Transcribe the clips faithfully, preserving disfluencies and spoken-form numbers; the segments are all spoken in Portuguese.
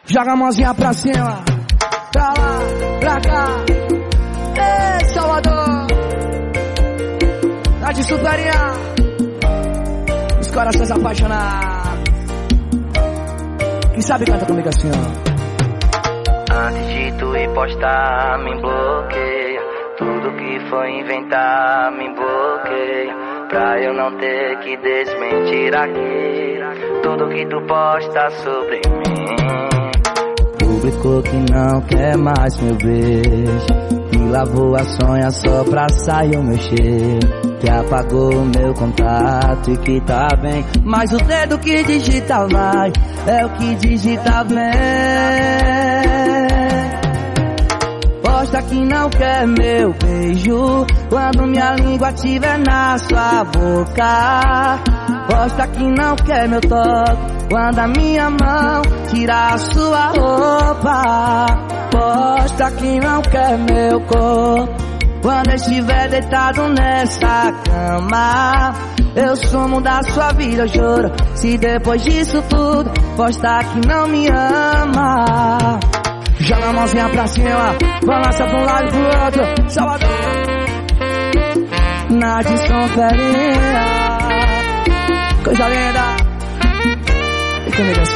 Joga a mãozinha pra cima, pra lá, pra cá. Ei, Salvador, tá de superinha, os corações apaixonados. Quem sabe canta comigo assim, ó. Antes de tu ir postar, me bloqueia. Tudo que for inventar, me bloqueia. Pra eu não ter que desmentir aqui tudo que tu posta sobre mim. Publicou que não quer mais meu beijo, que lavou a sonha só pra sair o meu cheiro, que apagou o meu contato e que tá bem, mas o dedo que digita vai, é o que digita bem. Posta que não quer meu beijo quando minha língua tiver na sua boca. Posta que não quer meu toque quando a minha mão tirar a sua roupa. Posta que não quer meu corpo quando eu estiver deitado nessa cama. Eu sumo da sua vida, eu juro, se depois disso tudo posta que não me ama. Joga a mãozinha pra cima, balança pra um lado e pro outro. Salvador, na desconferência, coisa linda. E comigo assim,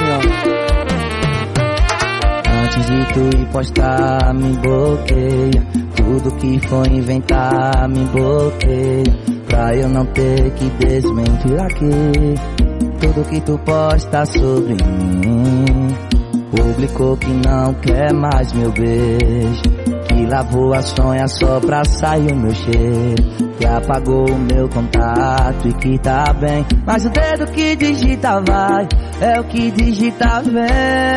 ó. Antes de tu ir postar, me bloqueia. Tudo que for inventar, me bloqueia. Pra eu não ter que desmentir aqui tudo que tu posta sobre mim. Publicou que não quer mais meu beijo, que lavou a sonha só pra sair o meu cheiro, que apagou o meu contato e que tá bem, mas o dedo que digita vai, é o que digita vem.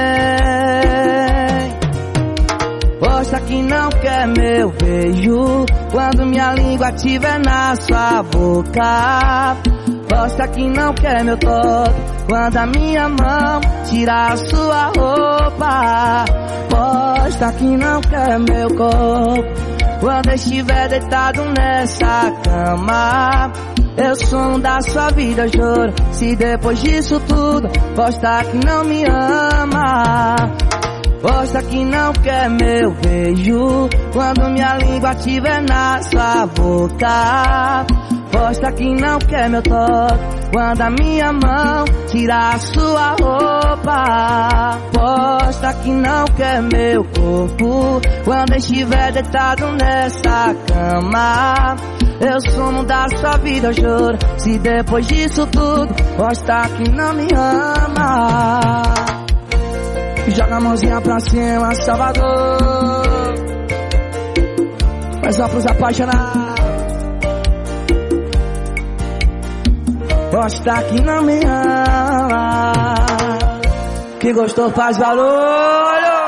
Posta que não quer meu beijo quando minha língua tiver na sua boca. Posta que não quer meu toque quando a minha mão tirar a sua roupa. Posta que não quer meu corpo quando eu estiver deitado nessa cama. Eu sou um da sua vida, eu juro, se depois disso tudo posta que não me ama. Posta que não quer meu beijo quando minha língua tiver na sua boca. Posta que não quer meu toque quando a minha mão tirar a sua roupa. Posta que não quer meu corpo quando eu estiver deitado nessa cama. Eu sumo da sua vida, eu juro, se depois disso tudo posta que não me ama. Joga a mãozinha pra cima, Salvador, mas só pros apaixonados. Posta que não me ama, que gostou faz barulho.